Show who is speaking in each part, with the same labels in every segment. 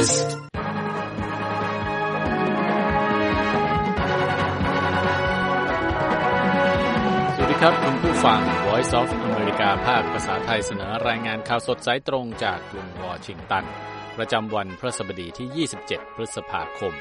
Speaker 1: สวัสดีครับคุณผู้ฟัง Voice of America ภาคภาษาไทยเสนอรายงานข่าวสดสายตรงจากกรุงวอชิงตันประจำวันพฤหัสบดีที่27พฤษภาคม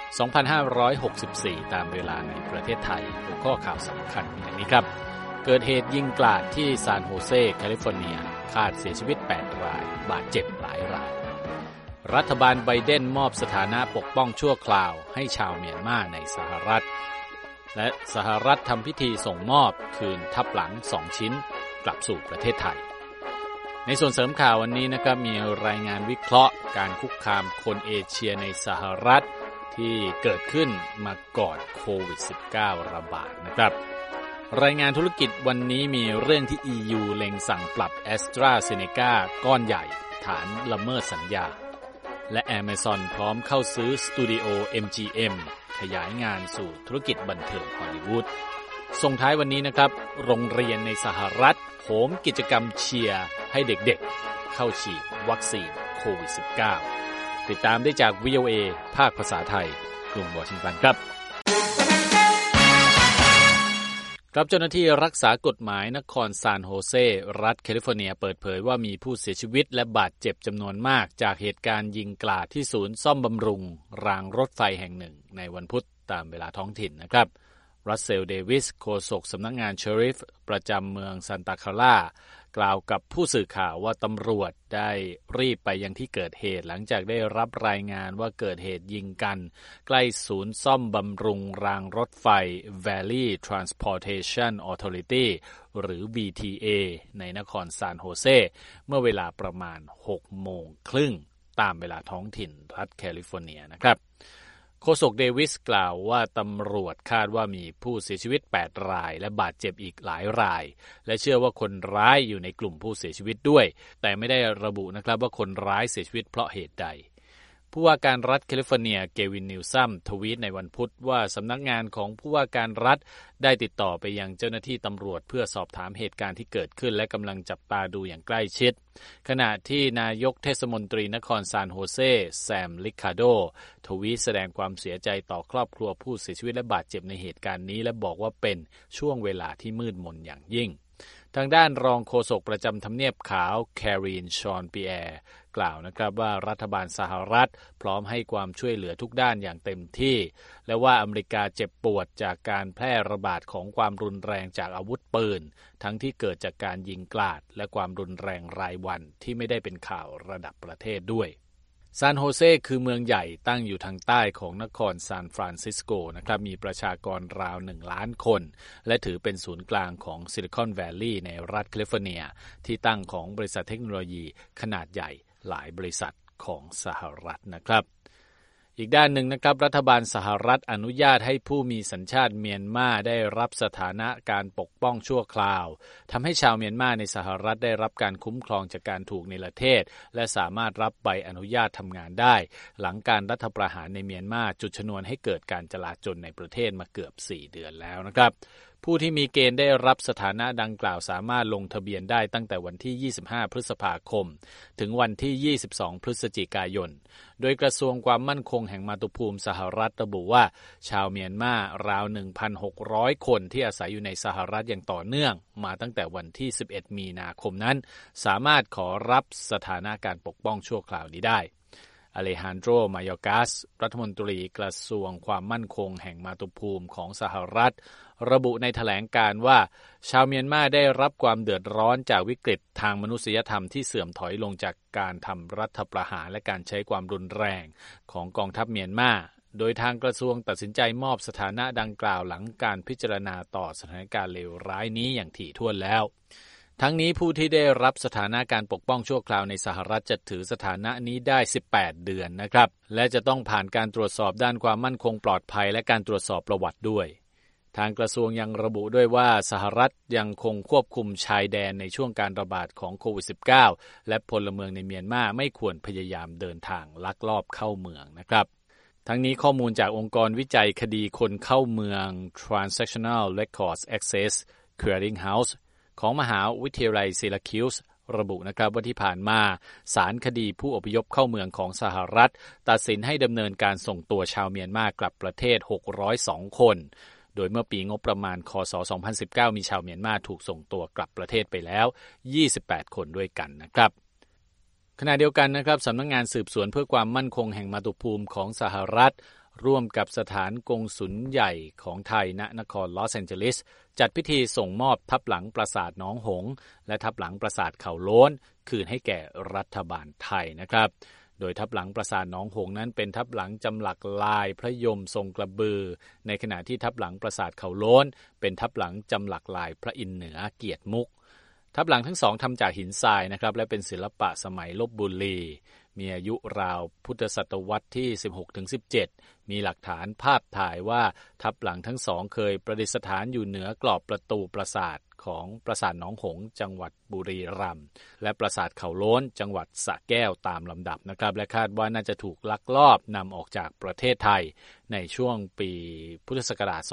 Speaker 1: 2564ตามเวลาในประเทศไทยหัวข้อข่าวสำคัญอย่างนี้ครับเกิดเหตุยิงกราดที่ซานโฮเซแคลิฟอร์เนียคาดเสียชีวิต8รายบาดเจ็บหลายรายรัฐบาลไบเดนมอบสถานะปกป้องชั่วคราวให้ชาวเมียนมาในสหรัฐและสหรัฐทำพิธีส่งมอบคืนทับหลัง2ชิ้นกลับสู่ประเทศไทยในส่วนเสริมข่าววันนี้นะครับมีรายงานวิเคราะห์การคุกคามคนเอเชียในสหรัฐที่เกิดขึ้นมาก่อนโควิด -19 ระบาดนะครับรายงานธุรกิจวันนี้มีเรื่องที่ EU เล็งสั่งปรับ AstraZeneca ก้อนใหญ่ฐานละเมิดสัญญาและ Amazon พร้อมเข้าซื้อสตูดิโอ MGM ขยายงานสู่ธุรกิจบันเทิงฮอลลีวูดส่งท้ายวันนี้นะครับโรงเรียนในสหรัฐโหมกิจกรรมเชียร์ให้เด็กๆเข้าฉีดวัคซีนโควิด -19 ติดตามได้จาก VOA ภาคภาษาไทยกรุงวอชิงตันครับเจ้าหน้าที่รักษากฎหมายนครซานโฮเซรัฐแคลิฟอร์เนียเปิดเผยว่ามีผู้เสียชีวิตและบาดเจ็บจำนวนมากจากเหตุการณ์ยิงกราดที่ศูนย์ซ่อมบำรุงรางรถไฟแห่งหนึ่งในวันพุธตามเวลาท้องถิ่นนะครับรัสเซลเดวิสโฆษกสำนักงานเชอริฟประจำเมืองซานตาคลากล่าวกับผู้สื่อข่าวว่าตำรวจได้รีบไปยังที่เกิดเหตุหลังจากได้รับรายงานว่าเกิดเหตุยิงกันใกล้ศูนย์ซ่อมบำรุงรางรถไฟ Valley Transportation Authority หรือ VTA ในนครซานโฮเซเมื่อเวลาประมาณ 18:30 น.ตามเวลาท้องถิ่นรัฐแคลิฟอร์เนียนะครับโฆษกเดวิสกล่าวว่าตำรวจคาดว่ามีผู้เสียชีวิต8รายและบาดเจ็บอีกหลายรายและเชื่อว่าคนร้ายอยู่ในกลุ่มผู้เสียชีวิตด้วยแต่ไม่ได้ระบุนะครับว่าคนร้ายเสียชีวิตเพราะเหตุใดผู้ว่าการรัฐแคลิฟอร์เนียเกวินนิวซัมทวีตในวันพุธว่าสำนักงานของผู้ว่าการรัฐได้ติดต่อไปยังเจ้าหน้าที่ตำรวจเพื่อสอบถามเหตุการณ์ที่เกิดขึ้นและกำลังจับตาดูอย่างใกล้ชิดขณะที่นายกเทศมนตรีนครซานโฮเซแซมลิคาโดทวีตแสดงความเสียใจต่อครอบครัวผู้เสียชีวิตและบาดเจ็บในเหตุการณ์นี้และบอกว่าเป็นช่วงเวลาที่มืดมนอย่างยิ่งทางด้านรองโฆษกประจำทำเนียบขาวแครีนชอนปีแอร์กล่าวนะครับว่ารัฐบาลสหรัฐพร้อมให้ความช่วยเหลือทุกด้านอย่างเต็มที่และว่าอเมริกาเจ็บปวดจากการแพร่ระบาดของความรุนแรงจากอาวุธปืนทั้งที่เกิดจากการยิงกราดและความรุนแรงรายวันที่ไม่ได้เป็นข่าวระดับประเทศด้วยซานโฮเซคือเมืองใหญ่ตั้งอยู่ทางใต้ของนครซานฟรานซิสโกนะครับมีประชากรราว1ล้านคนและถือเป็นศูนย์กลางของซิลิคอนแวลลีย์ในรัฐแคลิฟอร์เนียที่ตั้งของบริษัทเทคโนโลยีขนาดใหญ่หลายบริษัทของสหรัฐนะครับอีกด้านหนึ่งนะครับรัฐบาลสหรัฐอนุญาตให้ผู้มีสัญชาติเมียนมาได้รับสถานะการปกป้องชั่วคราวทำให้ชาวเมียนมาในสหรัฐได้รับการคุ้มครองจากการถูกเนรเทศและสามารถรับใบอนุญาตทำงานได้หลังการรัฐประหารในเมียนมาจุดชนวนให้เกิดการจลาจลในประเทศมาเกือบ4เดือนแล้วนะครับผู้ที่มีเกณฑ์ได้รับสถานะดังกล่าวสามารถลงทะเบียนได้ตั้งแต่วันที่25พฤษภาคมถึงวันที่22พฤศจิกายนโดยกระทรวงความมั่นคงแห่งมาตุภูมิสหรัฐระบุว่าชาวเมียนมาราว 1,600 คนที่อาศัยอยู่ในสหรัฐอย่างต่อเนื่องมาตั้งแต่วันที่11มีนาคมนั้นสามารถขอรับสถานะการปกป้องชั่วคราวนี้ได้อเลฮันโดร มายอกัสรัฐมนตรีกระทรวงความมั่นคงแห่งมาตุภูมิของสหรัฐระบุในแถลงการณ์ว่าชาวเมียนมาได้รับความเดือดร้อนจากวิกฤตทางมนุษยธรรมที่เสื่อมถอยลงจากการทำรัฐประหารและการใช้ความรุนแรงของกองทัพเมียนมาโดยทางกระทรวงตัดสินใจมอบสถานะดังกล่าวหลังการพิจารณาต่อสถานการณ์เลวร้ายนี้อย่างถี่ถ้วนแล้วทั้งนี้ผู้ที่ได้รับสถานะการปกป้องชั่วคราวในสหรัฐจะถือสถานะนี้ได้18เดือนนะครับและจะต้องผ่านการตรวจสอบด้านความมั่นคงปลอดภัยและการตรวจสอบประวัติด้วยทางกระทรวงยังระบุด้วยว่าสหรัฐยังคงควบคุมชายแดนในช่วงการระบาดของโควิด -19 และพลเมืองในเมียนมาไม่ควรพยายามเดินทางลักลอบเข้าเมืองนะครับทั้งนี้ข้อมูลจากองค์กรวิจัยคดีคนเข้าเมือง Transactional Records Access Clearinghouse ของมหาวิทยาลัยซิราคิวส์ระบุนะครับว่าที่ผ่านมาศาลคดีผู้อพยพเข้าเมืองของสหรัฐตัดสินให้ดำเนินการส่งตัวชาวเมียนมากลับประเทศ602คนโดยเมื่อปีงบประมาณคศ2019มีชาวเมียนมาถูกส่งตัวกลับประเทศไปแล้ว28คนด้วยกันนะครับขณะเดียวกันนะครับสำนักงานสืบสวนเพื่อความมั่นคงแห่งมาตุภูมิของสหรัฐร่วมกับสถานกงสุลใหญ่ของไทยณนครลอสแอนเจลิสจัดพิธีส่งมอบทับหลังปราสาทหนองหงส์และทับหลังปราสาทเขาโล้นคืนให้แก่รัฐบาลไทยนะครับโดยทับหลังปราสาทหนองหงส์นั้นเป็นทับหลังจำหลักลายพระยมทรงกระบือในขณะที่ทับหลังปราสาทเขาโล้นเป็นทับหลังจำหลักลายพระอินทร์เหนือเกียรติมุกทับหลังทั้งสองทำจากหินทรายนะครับและเป็นศิลปะสมัยลพบุรีมีอายุราวพุทธศตวรรษที่ 16-17 มีหลักฐานภาพถ่ายว่าทับหลังทั้งสองเคยประดิษฐานอยู่เหนือกรอบประตูปราสาทของปราสาทหนองหงส์จังหวัดบุรีรัมย์และปราสาทเขาโล้นจังหวัดสระแก้วตามลำดับนะครับและคาดว่าน่าจะถูกลักลอบนำออกจากประเทศไทยในช่วงปีพุทธศักราช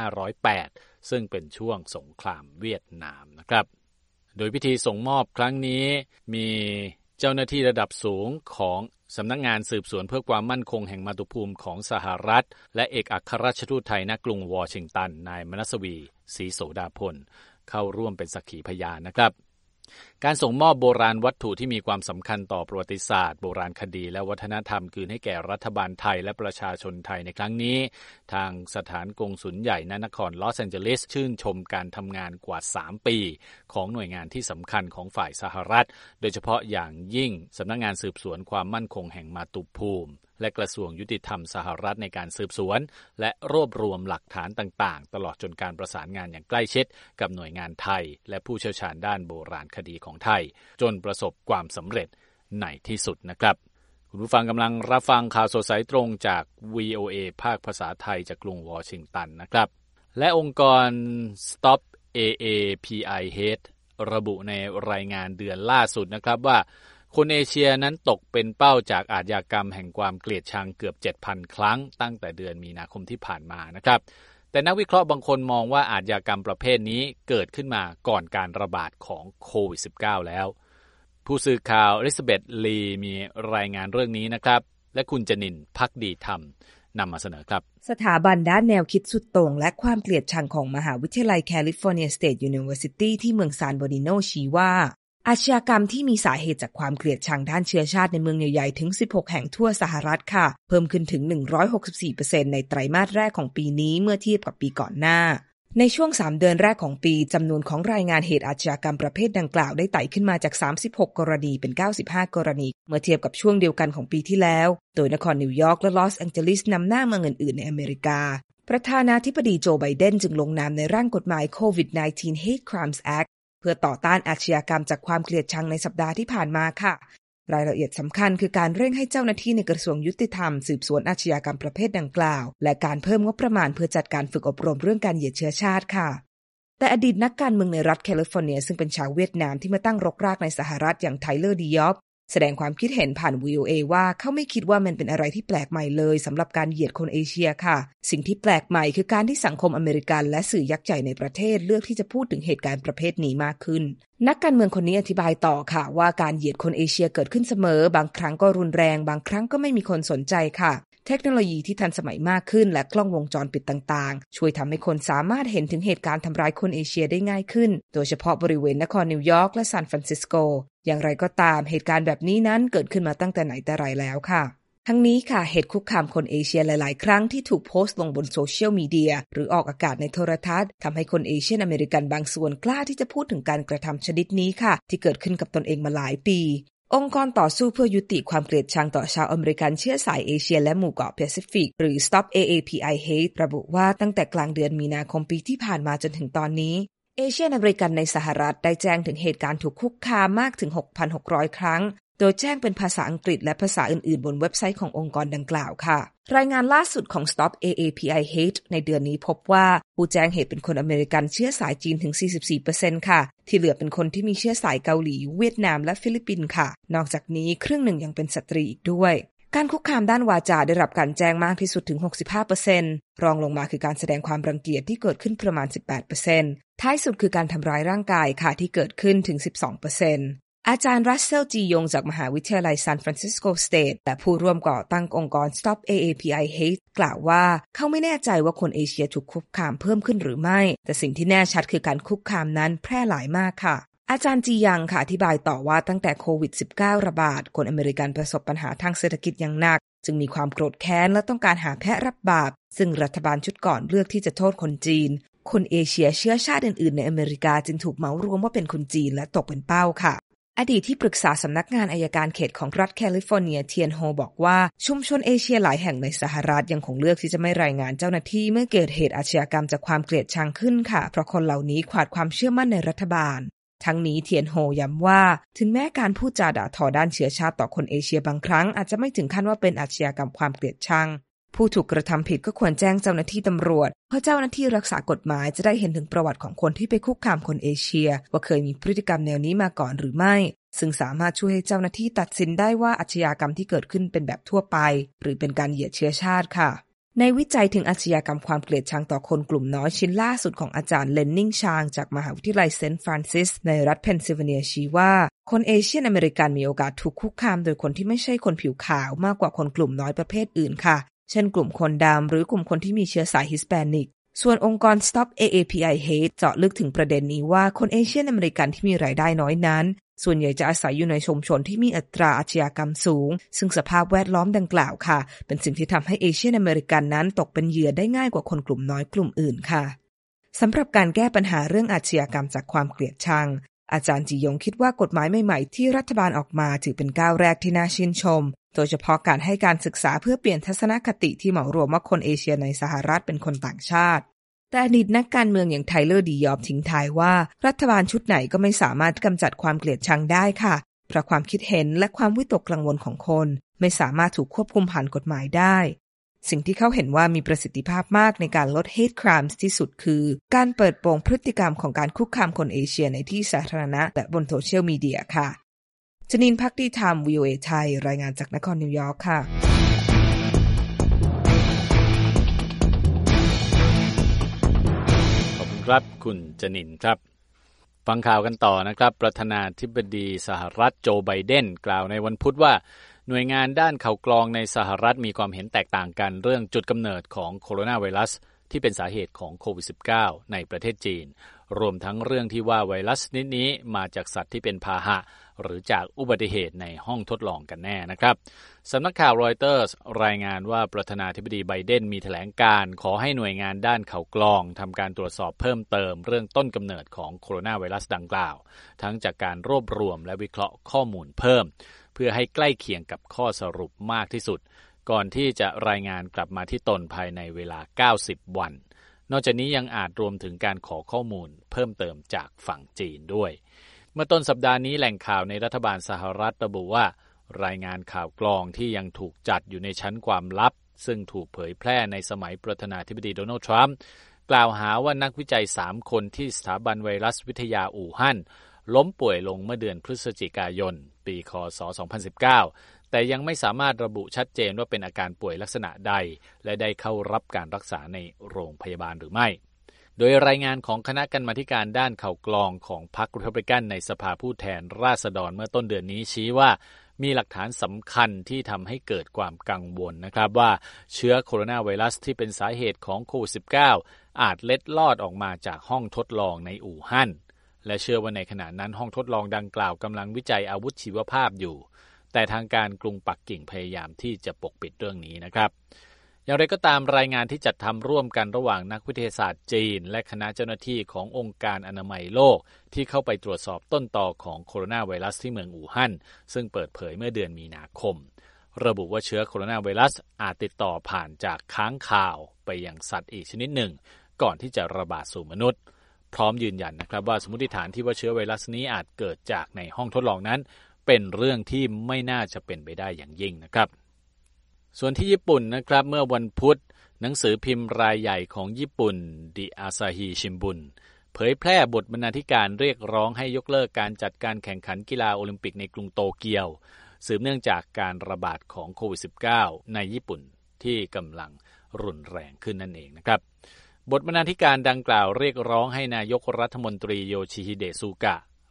Speaker 1: 2508 ซึ่งเป็นช่วงสงครามเวียดนามนะครับโดยพิธีส่งมอบครั้งนี้มีเจ้าหน้าที่ระดับสูงของสำนักงานสืบสวนเพื่อความมั่นคงแห่งมาตุภูมิของสหรัฐและเอกอัครราชทูตไทยณกรุงวอชิงตันนายมนัสวีศรีโสดาพลเข้าร่วมเป็นสักขีพยานนะครับการส่งมอบโบราณวัตถุที่มีความสำคัญต่อประวัติศาสตร์โบราณคดีและวัฒนธรรมคืนให้แก่รัฐบาลไทยและประชาชนไทยในครั้งนี้ทางสถานกงสุลใหญ่ณนครลอสแอนเจลิสชื่นชมการทำงานกว่า3ปีของหน่วยงานที่สำคัญของฝ่ายสหรัฐโดยเฉพาะอย่างยิ่งสำนักงานสืบสวนความมั่นคงแห่งมาตุภูมิและกระทรวงยุติธรรมสหรัฐในการสืบสวนและรวบรวมหลักฐานต่างๆตลอดจนการประสานงานอย่างใกล้ชิดกับหน่วยงานไทยและผู้เชี่ยวชาญด้านโบราณคดีของไทยจนประสบความสำเร็จในที่สุดนะครับคุณผู้ฟังกำลังรับฟังข่าวสดสายตรงจาก VOA ภาคภาษาไทยจากกรุงวอชิงตันนะครับและองค์กร Stop AAPI Hate ระบุในรายงานเดือนล่าสุดนะครับว่าคนเอเชียนั้นตกเป็นเป้าจากอาชญากรรมแห่งความเกลียดชังเกือบ 7,000 ครั้งตั้งแต่เดือนมีนาคมที่ผ่านมานะครับแต่นักวิเคราะห์บางคนมองว่าอาชญากรรมประเภทนี้เกิดขึ้นมาก่อนการระบาดของโควิด -19 แล้วผู้สื่อข่าวอลิซาเบธลีมีรายงานเรื่องนี้นะครับและคุณจนินทร์ภักดีธรรมนำมาเสนอครับ
Speaker 2: สถาบันด้านแนวคิดสุดโต่งและความเกลียดชังของมหาวิทยาลัยแคลิฟอร์เนียสเตทยูนิเวอร์ซิตี้ที่เมืองซานบอร์นิโนชี้ว่าอาชญากรรมที่มีสาเหตุจากความเกลียดชังด้านเชื้อชาติในเมืองใหญ่ๆถึง16แห่งทั่วสหรัฐค่ะเพิ่มขึ้นถึง 164% ในไตรมาสแรกของปีนี้เมื่อเทียบกับปีก่อนหน้าในช่วง3เดือนแรกของปีจำนวนของรายงานเหตุอาชญากรรมประเภทดังกล่าวได้ไต่ขึ้นมาจาก36กรณีเป็น95กรณีเมื่อเทียบกับช่วงเดียวกันของปีที่แล้วโดยนครนิวยอร์กและลอสแองเจลิสนำหน้าเมืองอื่นๆในอเมริกาประธานาธิบดีโจไบเดนจึงลงนามในร่างกฎหมาย COVID-19 Hate Crimes Act เพื่อต่อต้านอาชญากรรมจากความเกลียดชังในสัปดาห์ที่ผ่านมาค่ะรายละเอียดสำคัญคือการเร่งให้เจ้าหน้าที่ในกระทรวงยุติธรรมสืบสวนอาชญากรรมประเภทดังกล่าวและการเพิ่มงบประมาณเพื่อจัดการฝึกอบรมเรื่องการเหยียดเชื้อชาติค่ะแต่อดีตนักการเมืองในรัฐแคลิฟอร์เนียซึ่งเป็นชาวเวียดนามที่มาตั้งรกรากในสหรัฐอย่างไทเลอร์ดิยอปแสดงความคิดเห็นผ่าน VOA ว่าเขาไม่คิดว่ามันเป็นอะไรที่แปลกใหม่เลยสำหรับการเหยียดคนเอเชียค่ะสิ่งที่แปลกใหม่คือการที่สังคมอเมริกันและสื่อยักษ์ใหญ่ในประเทศเลือกที่จะพูดถึงเหตุการณ์ประเภทนี้มากขึ้นนักการเมืองคนนี้อธิบายต่อค่ะว่าการเหยียดคนเอเชียเกิดขึ้นเสมอบางครั้งก็รุนแรงบางครั้งก็ไม่มีคนสนใจค่ะเทคโนโลยีที่ทันสมัยมากขึ้นและกล้องวงจรปิดต่างๆช่วยทำให้คนสามารถเห็นถึงเหตุการณ์ทำร้ายคนเอเชียได้ง่ายขึ้นโดยเฉพาะบริเวณนครนิวยอร์กและซานฟรานซิสโกอย่างไรก็ตามเหตุการณ์แบบนี้นั้นเกิดขึ้นมาตั้งแต่ไหนแต่ไรแล้วค่ะทั้งนี้ค่ะเหตุคุกคามคนเอเชียหลายๆครั้งที่ถูกโพสต์ลงบนโซเชียลมีเดียหรือออกอากาศในโทรทัศน์ทำให้คนเอเชียนอเมริกันบางส่วนกล้าที่จะพูดถึงการกระทำชนิดนี้ค่ะที่เกิดขึ้นกับตนเองมาหลายปีองค์กรต่อสู้เพื่อยุติความเกลียดชังต่อชาวอเมริกันเชื้อสายเอเชียและหมู่เกาะแปซิฟิกหรือ Stop AAPI Hate ระบุว่าตั้งแต่กลางเดือนมีนาคมปีที่ผ่านมาจนถึงตอนนี้เอเชียนอเมริกันในสหรัฐได้แจ้งถึงเหตุการณ์ถูกคุกคามมากถึง 6,600 ครั้งโดยแจ้งเป็นภาษาอังกฤษและภาษาอื่นๆบนเว็บไซต์ขององค์กรดังกล่าวค่ะรายงานล่าสุดของ Stop AAPI Hate ในเดือนนี้พบว่าผู้แจ้งเหตุเป็นคนอเมริกันเชื้อสายจีนถึง 44% ค่ะที่เหลือเป็นคนที่มีเชื้อสายเกาหลีเวียดนามและฟิลิปปินส์ค่ะนอกจากนี้ครึ่งหนึ่งยังเป็นสตรีอีกด้วยการคุกคามด้านวาจาได้รับการแจ้งมากที่สุดถึง 65% รองลงมาคือการแสดงความรังเกียจที่เกิดขึ้นประมาณ 18% ท้ายสุดคือการทำร้ายร่างกายค่ะที่เกิดขึ้นถึง 12% อาจารย์รัสเซล จียงจากมหาวิทยาลัยซานฟรานซิสโกสเตทและผู้ร่วมก่อตั้งองค์กร Stop AAPI Hate กล่าวว่าเขาไม่แน่ใจว่าคนเอเชียถูกคุกคามเพิ่มขึ้นหรือไม่แต่สิ่งที่แน่ชัดคือการคุกคามนั้นแพร่หลายมากค่ะอาจารย์จียังค่ะอธิบายต่อว่าตั้งแต่โควิด -19 ระบาดคนอเมริกันประสบปัญหาทางเศรษฐกิจอย่างหนักจึงมีความโกรธแค้นและต้องการหาแพะรับบาปซึ่งรัฐบาลชุดก่อนเลือกที่จะโทษคนจีนคนเอเชียเชื้อชาติอื่นๆในอเมริกาจึงถูกเหมารวมว่าเป็นคนจีนและตกเป็นเป้าค่ะอดีตที่ปรึกษาสำนักงานอัยการเขตของรัฐแคลิฟอร์เนียเทียนโฮบอกว่าชุมชนเอเชียหลายแห่งในสหรัฐยังคงเลือกที่จะไม่รายงานเจ้าหน้าที่เมื่อเกิดเหตุอาชญากรรมจากความเกลียดชังขึ้นค่ะเพราะคนเหล่านี้ขาดความเชื่อมั่นในรัฐบาลทั้งนี้เทียนโฮย้ำว่าถึงแม้การพูดจาด่าทอด้านเชื้อชาติต่อคนเอเชียบางครั้งอาจจะไม่ถึงขั้นว่าเป็นอาชญากรรมความเกลียดชังผู้ถูกกระทำผิดก็ควรแจ้งเจ้าหน้าที่ตำรวจเพื่อเจ้าหน้าที่รักษากฎหมายจะได้เห็นถึงประวัติของคนที่ไปคุกคามคนเอเชียว่าเคยมีพฤติกรรมแนวนี้มาก่อนหรือไม่ซึ่งสามารถช่วยให้เจ้าหน้าที่ตัดสินได้ว่าอาชญากรรมที่เกิดขึ้นเป็นแบบทั่วไปหรือเป็นการเหยียดเชื้อชาติค่ะในวิจัยถึงอาชญากรรมความเกลียดชังต่อคนกลุ่มน้อยชิ้นล่าสุดของอาจารย์เลนนิงชางจากมหาวิทยาลัยเซนต์ฟรานซิสในรัฐเพนซิลเวเนียชี้ว่าคนเอเชียนอเมริกันมีโอกาสถูกคุกคามโดยคนที่ไม่ใช่คนผิวขาวมากกว่าคนกลุ่มน้อยประเภทอื่นค่ะเช่นกลุ่มคนดำหรือกลุ่มคนที่มีเชื้อสายฮิสแปนิกส่วนองค์กร Stop AAPI Hate เจาะลึกถึงประเด็นนี้ว่าคนเอเชียนอเมริกันที่มีรายได้น้อยนั้นส่วนใหญ่จะอาศัยอยู่ในชุมชนที่มีอัตราอาชญากรรมสูงซึ่งสภาพแวดล้อมดังกล่าวค่ะเป็นสิ่งที่ทำให้เอเชียนอเมริกันนั้นตกเป็นเหยื่อได้ง่ายกว่าคนกลุ่มน้อยกลุ่มอื่นค่ะสำหรับการแก้ปัญหาเรื่องอาชญากรรมจากความเกลียดชังอาจารย์จียงคิดว่ากฎหมายใหม่ๆที่รัฐบาลออกมาถือเป็นก้าวแรกที่น่าชื่นชมโดยเฉพาะการให้การศึกษาเพื่อเปลี่ยนทัศนคติที่เหมารวมว่าคนเอเชียในสหรัฐเป็นคนต่างชาติแต่อดีตนักการเมืองอย่างไทเลอร์ ดียอบทิ้งท้ายว่ารัฐบาลชุดไหนก็ไม่สามารถกำจัดความเกลียดชังได้ค่ะเพราะความคิดเห็นและความวิตกกังวลของคนไม่สามารถถูกควบคุมผ่านกฎหมายได้สิ่งที่เขาเห็นว่ามีประสิทธิภาพมากในการลด hate crimes ที่สุดคือการเปิดโปงพฤติกรรมของการคุกคามคนเอเชียในที่สาธารณะและบนโซเชียลมีเดียค่ะจนินท์ ภักดีธรรม VOA ไทยรายงานจากนครนิวยอร์กค่ะ
Speaker 1: ครับคุณจนินท์ครับฟังข่าวกันต่อนะครับประธานาธิบดีสหรัฐโจไบเดนกล่าวในวันพุธว่าหน่วยงานด้านข่าวกรองในสหรัฐมีความเห็นแตกต่างกันเรื่องจุดกำเนิดของโคโรนาไวรัสที่เป็นสาเหตุของโควิด -19 ในประเทศจีนรวมทั้งเรื่องที่ว่าไวรัสชนิดนี้มาจากสัตว์ที่เป็นพาหะหรือจากอุบัติเหตุในห้องทดลองกันแน่นะครับสำนักข่าวรอยเตอร์สรายงานว่าประธานาธิบดีไบเดนมีแถลงการขอให้หน่วยงานด้านข่าวกรองทำการตรวจสอบเพิ่มเติมเรื่องต้นกำเนิดของโคโรนาไวรัสดังกล่าวทั้งจากการรวบรวมและวิเคราะห์ข้อมูลเพิ่มเพื่อให้ใกล้เคียงกับข้อสรุปมากที่สุดก่อนที่จะรายงานกลับมาที่ตนภายในเวลา90วันนอกจากนี้ยังอาจรวมถึงการขอข้อมูลเพิ่มเติมจากฝั่งจีนด้วยเมื่อต้นสัปดาห์นี้แหล่งข่าวในรัฐบาลสหรัฐระบุว่ารายงานข่าวกรองที่ยังถูกจัดอยู่ในชั้นความลับซึ่งถูกเผยแพร่ในสมัยประธานาธิบดีโดนัลด์ทรัมป์กล่าวหาว่านักวิจัย3คนที่สถาบันไวรัสวิทยาอู่ฮั่นล้มป่วยลงเมื่อเดือนพฤศจิกายนปีค.ศ. 2019แต่ยังไม่สามารถระบุชัดเจนว่าเป็นอาการป่วยลักษณะใดและได้เข้ารับการรักษาในโรงพยาบาลหรือไม่โดยรายงานของคณะกรรมาธิการด้านข่าวกรองของพรรครีพับลิกันในสภาผู้แทนราษฎรเมื่อต้นเดือนนี้ชี้ว่ามีหลักฐานสำคัญที่ทำให้เกิดความกังวลนะครับว่าเชื้อโคโรนาไวรัสที่เป็นสาเหตุของโควิด -19 อาจเล็ดลอดออกมาจากห้องทดลองในอู่ฮั่นและเชื่อว่าในขณะนั้นห้องทดลองดังกล่าวกำลังวิจัยอาวุธชีวภาพอยู่แต่ทางการกรุงปักกิ่งพยายามที่จะปกปิดเรื่องนี้นะครับอย่างไรก็ตามรายงานที่จัดทำร่วมกันระหว่างนักวิทยาศาสตร์จีนและคณะเจ้าหน้าที่ขององค์การอนามัยโลกที่เข้าไปตรวจสอบต้นตอของโคโรนาไวรัสที่เมืองอู่ฮั่นซึ่งเปิดเผยเมื่อเดือนมีนาคมระบุว่าเชื้อโคโรนาไวรัสอาจติดต่อผ่านจากค้างคาวไปยังสัตว์อีกชนิดหนึ่งก่อนที่จะระบาดสู่มนุษย์พร้อมยืนยันนะครับว่าสมมติฐานที่ว่าเชื้อไวรัสนี้อาจเกิดจากในห้องทดลองนั้นเป็นเรื่องที่ไม่น่าจะเป็นไปได้อย่างยิ่งนะครับส่วนที่ญี่ปุ่นนะครับเมื่อวันพุธหนังสือพิมพ์รายใหญ่ของญี่ปุ่น The Asahi Shimbun เผยแพร่บทบรรณาธิการเรียกร้องให้ยกเลิกการจัดการแข่งขันกีฬาโอลิมปิกในกรุงโตเกียวสืบเนื่องจากการระบาดของโควิด -19 ในญี่ปุ่นที่กำลังรุนแรงขึ้นนั่นเองนะครับบทบรรณาธิการดังกล่าวเรียกร้องให้นายกรัฐมนตรีโยชิฮิเดะซูกะ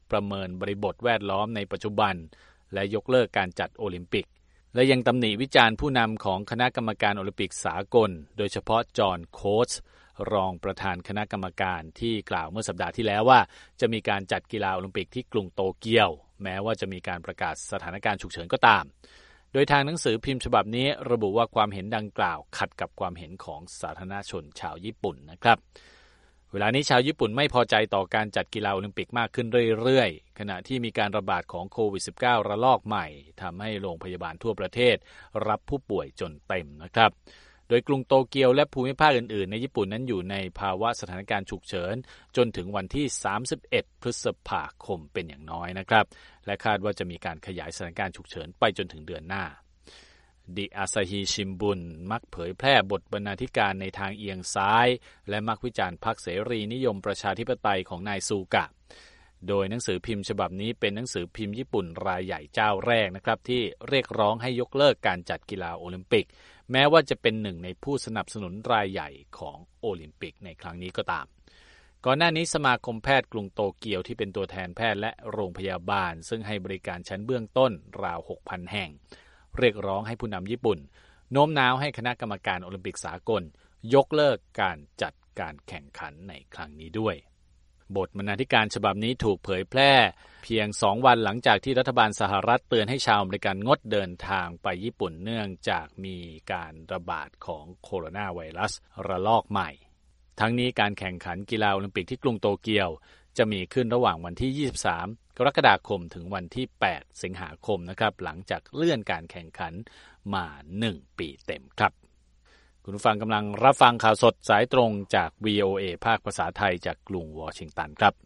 Speaker 1: ประเมินบริบทแวดล้อมในปัจจุบันและยกเลิกการจัดโอลิมปิกและยังตำหนิวิจารณ์ผู้นำของคณะกรรมการโอลิมปิกสากลโดยเฉพาะจอห์นโค้ชรองประธานคณะกรรมการที่กล่าวเมื่อสัปดาห์ที่แล้วว่าจะมีการจัดกีฬาโอลิมปิกที่กรุงโตเกียวแม้ว่าจะมีการประกาศสถานการณ์ฉุกเฉินก็ตามโดยทางหนังสือพิมพ์ฉบับนี้ระบุว่าความเห็นดังกล่าวขัดกับความเห็นของสาธารณชนชาวญี่ปุ่นนะครับเวลานี้ชาวญี่ปุ่นไม่พอใจต่อการจัดกีฬาโอลิมปิกมากขึ้นเรื่อยๆขณะที่มีการระบาดของโควิด -19 ระลอกใหม่ทำให้โรงพยาบาลทั่วประเทศรับผู้ป่วยจนเต็มนะครับโดยกรุงโตเกียวและภูมิภาคอื่นๆในญี่ปุ่นนั้นอยู่ในภาวะสถานการณ์ฉุกเฉินจนถึงวันที่31พฤษภาคมเป็นอย่างน้อยนะครับและคาดว่าจะมีการขยายสถานการณ์ฉุกเฉินไปจนถึงเดือนหน้าดิอาซาฮิชิมบุนมักเผยแพร่บทบรรณาธิการในทางเอียงซ้ายและมักวิจารณ์พรรคเสรีนิยมประชาธิปไตยของนายซูกะโดยหนังสือพิมพ์ฉบับนี้เป็นหนังสือพิมพ์ญี่ปุ่นรายใหญ่เจ้าแรกนะครับที่เรียกร้องให้ยกเลิกการจัดกีฬาโอลิมปิกแม้ว่าจะเป็นหนึ่งในผู้สนับสนุนรายใหญ่ของโอลิมปิกในครั้งนี้ก็ตามก่อนหน้านี้สมาคมแพทย์กรุงโตเกียวที่เป็นตัวแทนแพทย์และโรงพยาบาลซึ่งให้บริการชั้นเบื้องต้นราว 6,000 แห่งเรียกร้องให้ผู้นำญี่ปุ่นโน้มน้าวให้คณะกรรมการโอลิมปิกสากลยกเลิกการจัดการแข่งขันในครั้งนี้ด้วยบทบรรณาธิการฉบับนี้ถูกเผยแพร่เพียง2 วันหลังจากที่รัฐบาลสหรัฐเตือนให้ชาวอเมริกันงดเดินทางไปญี่ปุ่นเนื่องจากมีการระบาดของโคโรนาไวรัสระลอกใหม่ทั้งนี้การแข่งขันกีฬาโอลิมปิกที่กรุงโตเกียวจะมีขึ้นระหว่างวันที่23กรกฎาคมถึงวันที่8สิงหาคมนะครับหลังจากเลื่อนการแข่งขันมา1 ปีเต็มครับคุณผู้ฟังกำลังรับฟังข่าวสดสายตรงจาก VOA ภาคภาษาไทยจากกรุงวอชิงตันครับ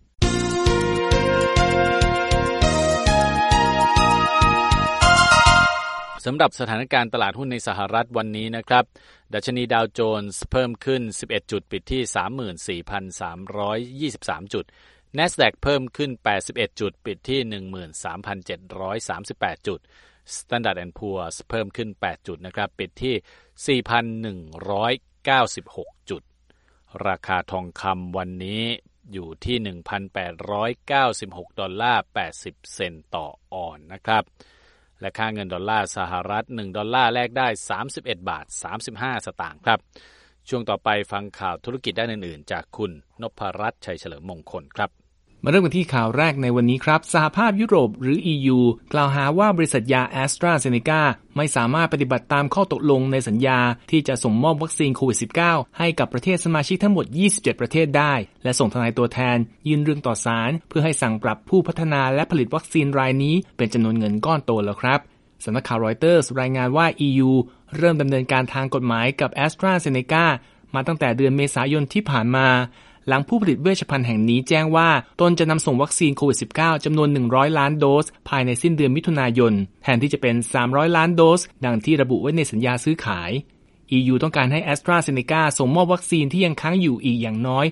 Speaker 1: สำหรับสถานการณ์ตลาดหุ้นในสหรัฐวันนี้นะครับดัชนีดาวโจนส์เพิ่มขึ้น11จุดปิดที่ 34,323 จุด NASDAQ เพิ่มขึ้น81จุดปิดที่ 13,738 จุดStandard & Poor's เพิ่มขึ้น8จุดนะครับปิดที่ 4,196 จุดราคาทองคำวันนี้อยู่ที่ 1,896 ดอลลาร์80 เซนต์ต่อออนนะครับและค่าเงินดอลลาร์สหรัฐ1ดอลลาร์แลกได้31บาท35สตางค์ครับช่วงต่อไปฟังข่าวธุรกิจด้านอื่นๆจากคุณนพรัตน์ชัยเฉลิมมงคลครับ
Speaker 3: มาเริ่มกันที่ข่าวแรกในวันนี้ครับสหภาพยุโรปหรือ EU กล่าวหาว่าบริษัทยา AstraZeneca ไม่สามารถปฏิบัติตามข้อตกลงในสัญญาที่จะส่งมอบวัคซีนโควิด -19 ให้กับประเทศสมาชิกทั้งหมด27ประเทศได้และส่งทนายตัวแทนยื่นเรื่องต่อศาลเพื่อให้สั่งปรับผู้พัฒนาและผลิตวัคซีนรายนี้เป็นจำนวนเงินก้อนโตแล้วครับสำนักข่าวรอยเตอร์สรายงานว่า EU เริ่มดำเนินการทางกฎหมายกับ AstraZeneca มาตั้งแต่เดือนเมษายนที่ผ่านมาหลังผู้ผลิตเวชภัณฑ์แห่งนี้แจ้งว่าตนจะนำส่งวัคซีนโควิด -19 จำนวน100ล้านโดสภายในสิ้นเดือนมิถุนายนแทนที่จะเป็น300ล้านโดสดังที่ระบุไว้ในสัญญาซื้อขาย EU ต้องการให้ AstraZeneca ส่งมอบวัคซีนที่ยังค้างอยู่อีกอย่างน้อย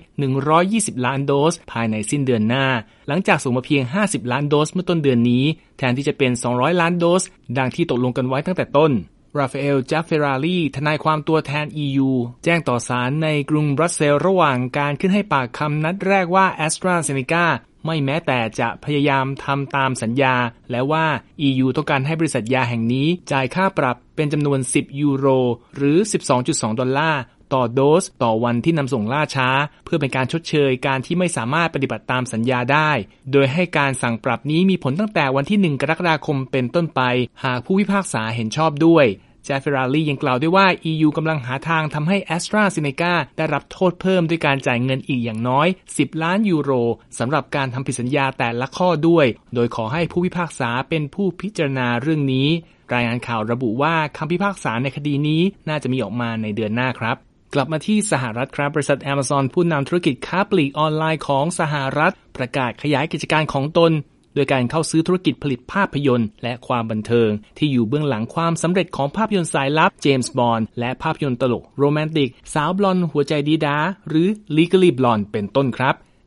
Speaker 3: 120ล้านโดสภายในสิ้นเดือนหน้าหลังจากส่งมาเพียง50ล้านโดสเมื่อต้นเดือนนี้แทนที่จะเป็น200ล้านโดสดังที่ตกลงกันไว้ตั้งแต่ต้นราฟาเอล จัฟเฟราลีทนายความตัวแทน EU แจ้งต่อศาลในกรุงบรัสเซลส์ระหว่างการขึ้นให้ปากคำนัดแรกว่า AstraZeneca ไม่แม้แต่จะพยายามทำตามสัญญาและว่า EU ต้องการให้บริษัทยาแห่งนี้จ่ายค่าปรับเป็นจำนวน10ยูโรหรือ 12.2 ดอลลาร์ต่อโดสต่อวันที่นำส่งล่าช้าเพื่อเป็นการชดเชยการที่ไม่สามารถปฏิบัติตามสัญญาได้โดยให้การสั่งปรับนี้มีผลตั้งแต่วันที่1กรกฎาคมเป็นต้นไปหากผู้พิพากษาเห็นชอบด้วยแจฟเฟราลียังกล่าวด้วยว่า EU กำลังหาทางทำให้ AstraZeneca ได้รับโทษเพิ่มด้วยการจ่ายเงินอีกอย่างน้อย10ล้านยูโรสำหรับการทำผิดสัญญาแต่ละข้อด้วยโดยขอให้ผู้พิพากษาเป็นผู้พิจารณาเรื่องนี้รายงานข่าวระบุว่าคำพิพากษาในคดีนี้น่าจะมีออกมาในเดือนหน้าครับกลับมาที่สหรัฐครับบริษัท Amazon ผู้นำธุรกิจค้าปลีกออนไลน์ของสหรัฐประกาศขยายกิจการของตนโดยการเข้าซื้อธุรกิจผลิตภาพยนตร์และความบันเทิงที่อยู่เบื้องหลังความสำเร็จของภาพยนตร์สายลับเจมส์บอนด์และภาพยนตร์ตลกโรแมนติกสาวบลอนด์หัวใจดีดาหรือ Legally Blonde เป็นต้นครับ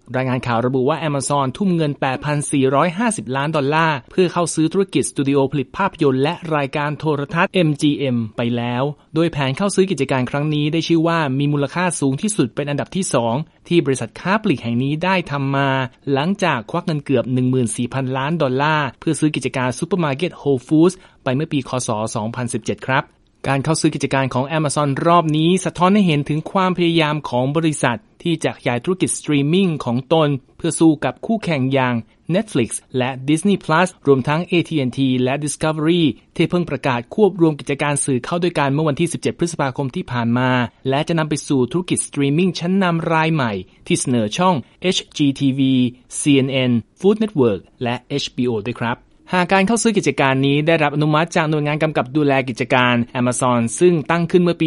Speaker 3: รายงานข่าวระบุว่า Amazon ทุ่มเงิน $8,450 ล้านเพื่อเข้าซื้อธุรกิจสตูดิโอผลิตภาพยนตร์และรายการโทรทัศน์ MGM ไปแล้วโดยแผนเข้าซื้อกิจการครั้งนี้ได้ชื่อว่ามีมูลค่าสูงที่สุดเป็นอันดับที่2ที่บริษัทค้าปลีกแห่งนี้ได้ทำมาหลังจากควักเงินเกือบ 14,000 ล้านดอลลาร์เพื่อซื้อกิจการซูเปอร์มาร์เก็ต Whole Foods ไปเมื่อปีคศ 2017 ครับการเข้าซื้อกิจการของ Amazon รอบนี้สะท้อนให้เห็นถึงความพยายามของบริษัทที่จะขยายธุรกิจสตรีมมิ่งของตนเพื่อสู้กับคู่แข่งอย่าง Netflix และ Disney Plus รวมทั้ง AT&T และ Discovery ที่เพิ่งประกาศควบรวมกิจการสื่อเข้าด้วยกันเมื่อวันที่ 17 พฤษภาคมที่ผ่านมาและจะนำไปสู่ธุรกิจสตรีมมิ่งชั้นนำรายใหม่ที่เสนอช่อง HGTV, CNN, Food Network และ HBO ด้วยครับหากการเข้าซื้อกิจการนี้ได้รับอนุมัติจากหน่วยงานกำกับดูแลกิจการ Amazon ซึ่งตั้งขึ้นเมื่อปี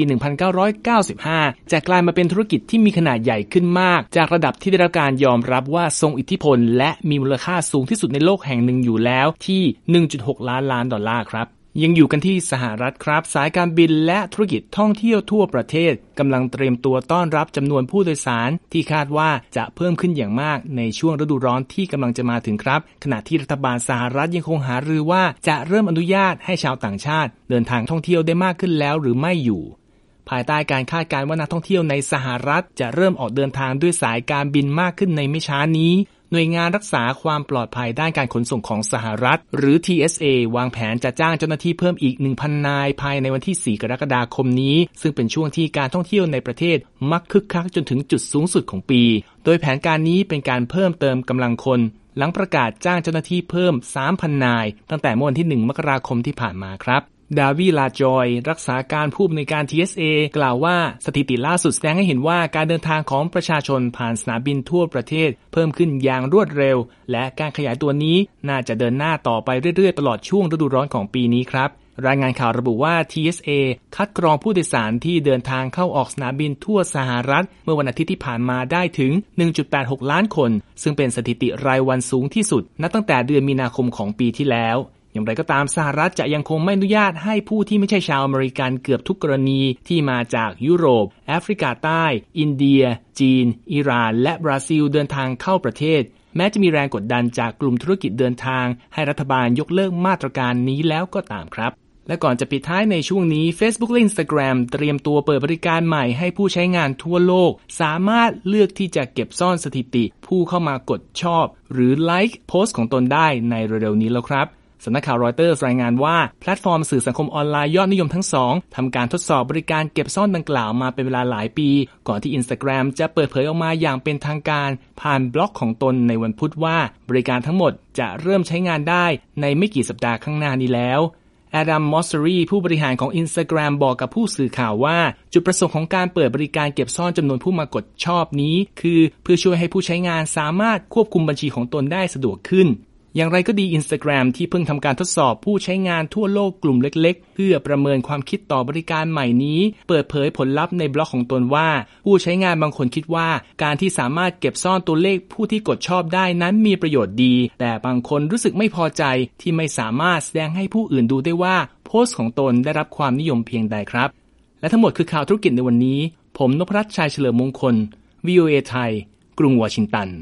Speaker 3: 1995 จะกลายมาเป็นธุรกิจที่มีขนาดใหญ่ขึ้นมากจากระดับที่ได้รับการยอมรับว่าทรงอิทธิพลและมีมูลค่าสูงที่สุดในโลกแห่งหนึ่งอยู่แล้วที่ 1.6 ล้านดอลลาร์ครับยังอยู่กันที่สหรัฐครับสายการบินและธุรกิจท่องเที่ยวทั่วประเทศกำลังเตรียมตัวต้อนรับจำนวนผู้โดยสารที่คาดว่าจะเพิ่มขึ้นอย่างมากในช่วงฤดูร้อนที่กำลังจะมาถึงครับขณะที่รัฐบาลสหรัฐยังคงหารือว่าจะเริ่มอนุญาตให้ชาวต่างชาติเดินทางท่องเที่ยวได้มากขึ้นแล้วหรือไม่อยู่ภายใต้การคาดการณ์ว่านักท่องเที่ยวในสหรัฐจะเริ่มออกเดินทางด้วยสายการบินมากขึ้นในไม่ช้านี้หน่วยงานรักษาความปลอดภัยด้านการขนส่งของสหรัฐหรือ TSA วางแผนจะจ้างเจ้าหน้าที่เพิ่มอีก 1,000 นายภายในวันที่ 4 กรกฎาคมนี้ซึ่งเป็นช่วงที่การท่องเที่ยวในประเทศมักคึกคักจนถึงจุดสูงสุดของปีโดยแผนการนี้เป็นการเพิ่มเติมกำลังคนหลังประกาศจ้างเจ้าหน้าที่เพิ่ม 3,000 นายตั้งแต่เมื่อวันที่ 1 มกราคมที่ผ่านมาครับดาวีลาจอยรักษาการผู้อำนวยการ TSA กล่าวว่าสถิติล่าสุดแสดงให้เห็นว่าการเดินทางของประชาชนผ่านสนามบินทั่วประเทศเพิ่มขึ้นอย่างรวดเร็วและการขยายตัวนี้น่าจะเดินหน้าต่อไปเรื่อยๆตลอดช่วงฤดูร้อนของปีนี้ครับรายงานข่าวระบุว่า TSA คัดกรองผู้โดยสารที่เดินทางเข้าออกสนามบินทั่วสหรัฐเมื่อวันอาทิตย์ที่ผ่านมาได้ถึง 1.86 ล้านคนซึ่งเป็นสถิติรายวันสูงที่สุดนับตั้งแต่เดือนมีนาคมของปีที่แล้วอย่างไรก็ตามสหรัฐจะยังคงไม่อนุญาตให้ผู้ที่ไม่ใช่ชาวอเมริกันเกือบทุกกรณีที่มาจากยุโรปแอฟริกาใต้อินเดียจีนอิหร่านและบราซิลเดินทางเข้าประเทศแม้จะมีแรงกดดันจากกลุ่มธุรกิจเดินทางให้รัฐบาลยกเลิกมาตรการนี้แล้วก็ตามครับและก่อนจะปิดท้ายในช่วงนี้ Facebook และ Instagram เตรียมตัวเปิดบริการใหม่ให้ผู้ใช้งานทั่วโลกสามารถเลือกที่จะเก็บซ่อนสถิติผู้เข้ามากดชอบหรือไลค์โพสต์ของตนได้ในเร็วๆนี้แล้วครับสำนักข่าวรอยเตอร์รายงานว่าแพลตฟอร์มสื่อสังคมออนไลน์ยอดนิยมทั้งสองทำการทดสอบบริการเก็บซ่อนดังกล่าวมาเป็นเวลาหลายปีก่อนที่ Instagram จะเปิดเผยออกมาอย่างเป็นทางการผ่านบล็อกของตนในวันพุธว่าบริการทั้งหมดจะเริ่มใช้งานได้ในไม่กี่สัปดาห์ข้างหน้านี้แล้วแอดัม มอสเซอรีผู้บริหารของ Instagram บอกกับผู้สื่อข่าวว่าจุดประสงค์ของการเปิดบริการเก็บซ่อนจำนวนผู้มากดชอบนี้คือเพื่อช่วยให้ผู้ใช้งานสามารถควบคุมบัญชีของตนได้สะดวกขึ้นอย่างไรก็ดี Instagram ที่เพิ่งทำการทดสอบผู้ใช้งานทั่วโลกกลุ่มเล็กๆเพื่อประเมินความคิดต่อบริการใหม่นี้เปิดเผยผลลัพธ์ในบล็อกของตนว่าผู้ใช้งานบางคนคิดว่าการที่สามารถเก็บซ่อนตัวเลขผู้ที่กดชอบได้นั้นมีประโยชน์ดีแต่บางคนรู้สึกไม่พอใจที่ไม่สามารถแสดงให้ผู้อื่นดูได้ว่าโพสต์ของตนได้รับความนิยมเพียงใดครับและทั้งหมดคือข่าวธุรกิจในวันนี้ผมนพรัตน์ชัยเฉลิมมงคล VOA ไทยกรุงวอชิงตัน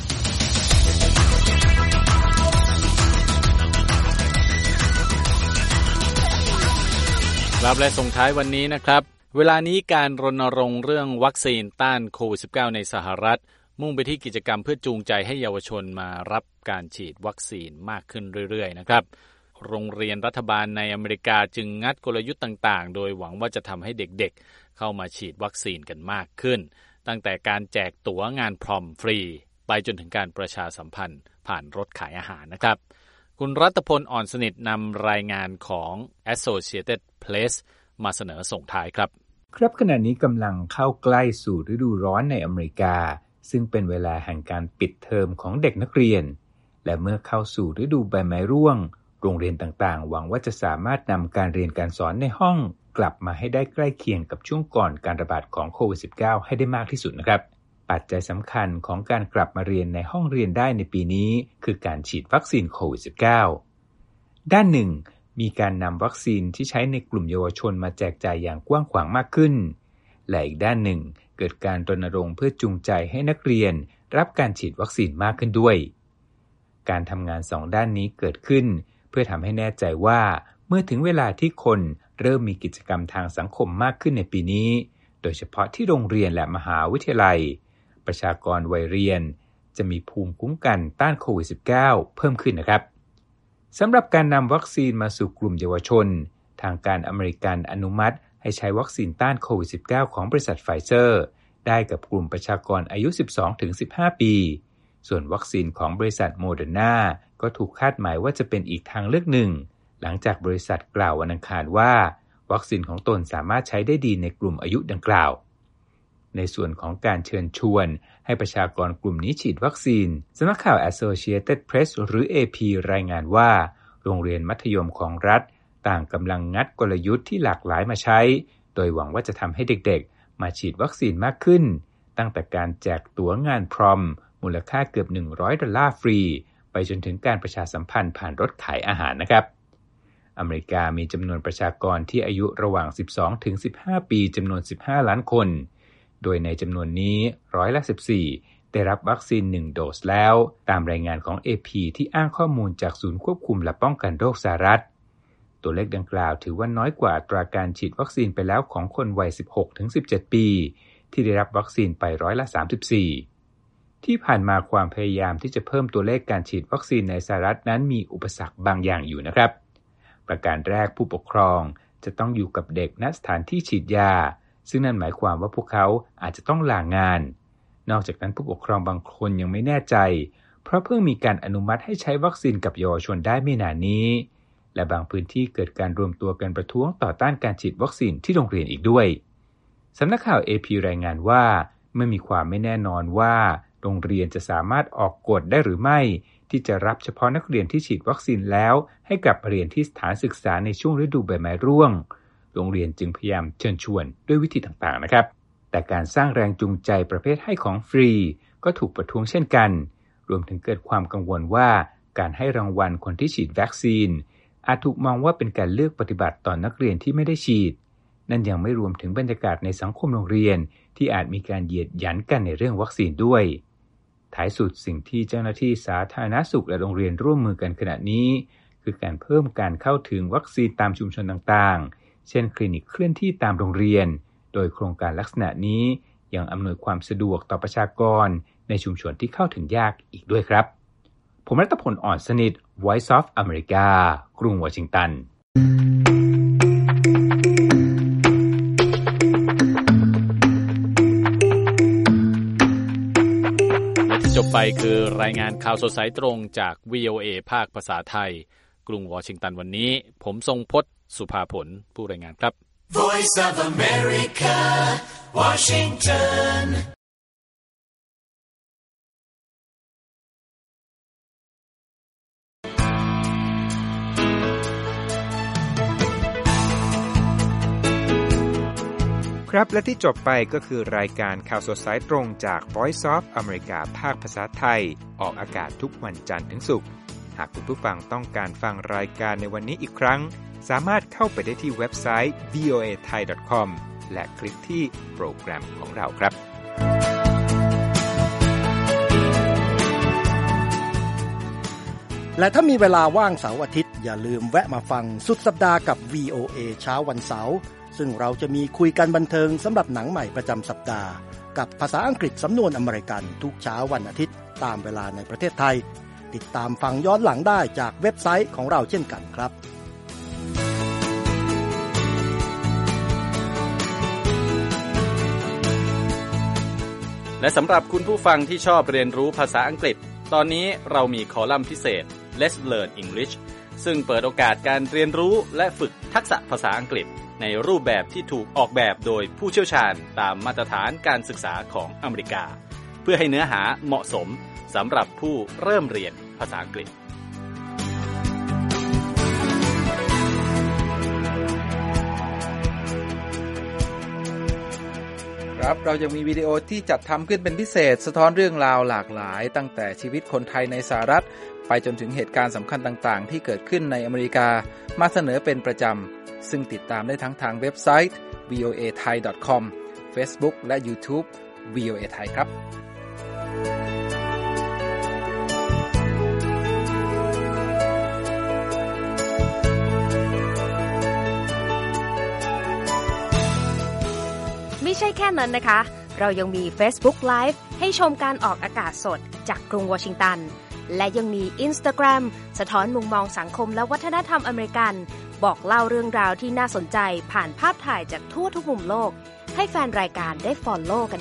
Speaker 1: ครับและส่งท้ายวันนี้นะครับเวลานี้การรณรงค์เรื่องวัคซีนต้านโควิด -19 ในสหรัฐมุ่งไปที่กิจกรรมเพื่อจูงใจให้เยาวชนมารับการฉีดวัคซีนมากขึ้นเรื่อยๆนะครับโรงเรียนรัฐบาลในอเมริกาจึงงัดกลยุทธ์ต่างๆโดยหวังว่าจะทำให้เด็กๆเข้ามาฉีดวัคซีนกันมากขึ้นตั้งแต่การแจกตั๋วงานพรอมฟรีไปจนถึงการประชาสัมพันธ์ผ่านรถขายอาหารนะครับคุณรัตพล อ่อนสนิทนำรายงานของ Associated Press มาเสนอส่งท้ายครับ
Speaker 4: ครับขณะนี้กำลังเข้าใกล้สู่ฤดูร้อนในอเมริกาซึ่งเป็นเวลาแห่งการปิดเทอมของเด็กนักเรียนและเมื่อเข้าสู่ฤดูใบไม้ร่วงโรงเรียนต่างๆหวังว่าจะสามารถนำการเรียนการสอนในห้องกลับมาให้ได้ใกล้เคียงกับช่วงก่อนการระบาดของโควิด -19 ให้ได้มากที่สุดนะครับปัจจัยสำคัญของการกลับมาเรียนในห้องเรียนได้ในปีนี้คือการฉีดวัคซีนโควิด -19 ด้านหนึ่งมีการนำวัคซีนที่ใช้ในกลุ่มเยาวชนมาแจกจ่ายอย่างกว้างขวางมากขึ้นและอีกด้านหนึ่งเกิดการรณรงค์เพื่อจูงใจให้นักเรียนรับการฉีดวัคซีนมากขึ้นด้วยการทำงาน2ด้านนี้เกิดขึ้นเพื่อทำให้แน่ใจว่าเมื่อถึงเวลาที่คนเริ่มมีกิจกรรมทางสังคมมากขึ้นในปีนี้โดยเฉพาะที่โรงเรียนและมหาวิทยาลัยประชากรวัยเรียนจะมีภูมิคุ้มกันต้านโควิด -19 เพิ่มขึ้นนะครับสำหรับการนำวัคซีนมาสู่กลุ่มเยาวชนทางการอเมริกันอนุมัติให้ใช้วัคซีนต้านโควิด -19 ของบริษัทไฟเซอร์ได้กับกลุ่มประชากรอายุ 12-15 ปีส่วนวัคซีนของบริษัทโมเดอร์นาก็ถูกคาดหมายว่าจะเป็นอีกทางเลือกหนึ่งหลังจากบริษัทกล่าววันอังคารว่าวัคซีนของตนสามารถใช้ได้ดีในกลุ่มอายุดังกล่าวในส่วนของการเชิญชวนให้ประชากรกลุ่มนี้ฉีดวัคซีนสำนักข่าว Associated Press หรือ AP รายงานว่าโรงเรียนมัธยมของรัฐต่างกำลังงัดกลยุทธ์ที่หลากหลายมาใช้โดยหวังว่าจะทำให้เด็กๆมาฉีดวัคซีนมากขึ้นตั้งแต่การแจกตั๋วงานพรอมมูลค่าเกือบ$100ฟรีไปจนถึงการประชาสัมพันธ์ผ่านรถขายอาหารนะครับอเมริกามีจำนวนประชากรที่อายุระหว่าง 12-15 ปีจำนวน15ล้านคนโดยในจำนวนนี้14%ได้รับวัคซีน1โดสแล้วตามรายงานของ AP ที่อ้างข้อมูลจากศูนย์ควบคุมและป้องกันโรคสหรัฐตัวเลขดังกล่าวถือว่าน้อยกว่าอัตราการฉีดวัคซีนไปแล้วของคนวัย 16-17 ปีที่ได้รับวัคซีนไป34%ที่ผ่านมาความพยายามที่จะเพิ่มตัวเลขการฉีดวัคซีนในสหรัฐนั้นมีอุปสรรคบางอย่างอยู่นะครับประการแรกผู้ปกครองจะต้องอยู่กับเด็กณสถานที่ฉีดยาซึ่งนั่นหมายความว่าพวกเขาอาจจะต้องลางานนอกจากนั้นผู้ปกครองบางคนยังไม่แน่ใจเพราะเพิ่งมีการอนุมัติให้ใช้วัคซีนกับเยาวชนได้ไม่นานนี้และบางพื้นที่เกิดการรวมตัวกันประท้วงต่อต้านการฉีดวัคซีนที่โรงเรียนอีกด้วยสำนักข่าว AP รายงานว่าเมื่อมีความไม่แน่นอนว่าโรงเรียนจะสามารถออกกฎได้หรือไม่ที่จะรับเฉพาะนักเรียนที่ฉีดวัคซีนแล้วให้กลับเรียนที่สถานศึกษาในช่วงฤดูใบไม้ร่วงโรงเรียนจึงพยายามเชิญชวนด้วยวิธีต่างๆนะครับแต่การสร้างแรงจูงใจประเภทให้ของฟรีก็ถูกประท้วงเช่นกันรวมถึงเกิดความกังวลว่าการให้รางวัลคนที่ฉีดวัคซีนอาจถูกมองว่าเป็นการเลือกปฏิบัติต่อนักเรียนที่ไม่ได้ฉีดนั่นยังไม่รวมถึงบรรยากาศในสังคมโรงเรียนที่อาจมีการเหยียดหยันกันในเรื่องวัคซีนด้วยท้ายสุดสิ่งที่เจ้าหน้าที่สาธารณสุขและโรงเรียนร่วมมือกันขณะนี้คือการเพิ่มการเข้าถึงวัคซีนตามชุมชนต่างๆเช่นคลินิกเคลื่อนที่ตามโรงเรียนโดยโครงการลักษณะนี้ยังอำนวยความสะดวกต่อประชากรในชุมชนที่เข้าถึงยากอีกด้วยครับผมรัตพล อ่อนสนิท Voice of America กรุงวอชิงตัน
Speaker 1: จบไปคือรายงานข่าวสดสายตรงจาก VOA ภาคภาษาไทยกรุงวอชิงตันวันนี้ผมทรงพจน์สุภาผลผู้รายงานครับ
Speaker 5: Voice of America Washington
Speaker 4: ครับและที่จบไปก็คือรายการข่าวสดสายตรงจาก Voice of America ภาคภาษาไทยออกอากาศทุกวันจันทร์ถึงศุกร์หากคุณผู้ฟังต้องการฟังรายการในวันนี้อีกครั้งสามารถเข้าไปได้ที่เว็บไซต์ voathai.com และคลิกที่โปรแกรมของเราครับ
Speaker 6: และถ้ามีเวลาว่างเสาร์อาทิตย์อย่าลืมแวะมาฟังสุดสัปดาห์กับ VOA เช้าวันเสาร์ซึ่งเราจะมีคุยกันบันเทิงสำหรับหนังใหม่ประจำสัปดาห์กับภาษาอังกฤษสำนวนอเมริกันทุกเช้าวันอาทิตย์ตามเวลาในประเทศไทยติดตามฟังย้อนหลังได้จากเว็บไซต์ของเราเช่นกันครับ
Speaker 1: และสำหรับคุณผู้ฟังที่ชอบเรียนรู้ภาษาอังกฤษตอนนี้เรามีคอลัมน์พิเศษ Let's Learn English ซึ่งเปิดโอกาสการเรียนรู้และฝึกทักษะภาษาอังกฤษในรูปแบบที่ถูกออกแบบโดยผู้เชี่ยวชาญตามมาตรฐานการศึกษาของอเมริกาเพื่อให้เนื้อหาเหมาะสมสำหรับผู้เริ่มเรียนภาษาอังกฤษ
Speaker 7: ครับเรายังมีวิดีโอที่จัดทำขึ้นเป็นพิเศษสะท้อนเรื่องราวหลากหลายตั้งแต่ชีวิตคนไทยในสหรัฐไปจนถึงเหตุการณ์สำคัญต่างๆที่เกิดขึ้นในอเมริกามาเสนอเป็นประจำซึ่งติดตามได้ทั้งทางเว็บไซต์ voathai.com Facebook และ YouTube VOA Thai ครับ
Speaker 8: ไม่ใช่แค่นั้นนะคะเรายังมี Facebook Live ให้ชมการออกอากาศสดจากกรุงวอชิงตันและยังมี Instagram สะท้อนมุมมองสังคมและวัฒนธรรมอเมริกันบอกเล่าเรื่องราวที่น่าสนใจผ่านภาพถ่ายจากทั่วทุกมุมโลกให้แฟนรายการได้ follow กัน